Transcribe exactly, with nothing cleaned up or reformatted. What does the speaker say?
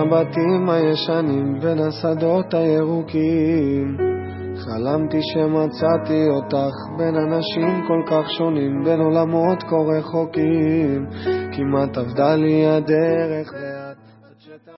המבטים הישנים בין השדות הירוקים. חלמתי שמצאתי אותך בין אנשים כל כך שונים, בין עולמות כה רחוקים. כמעט עבדה לי הדרך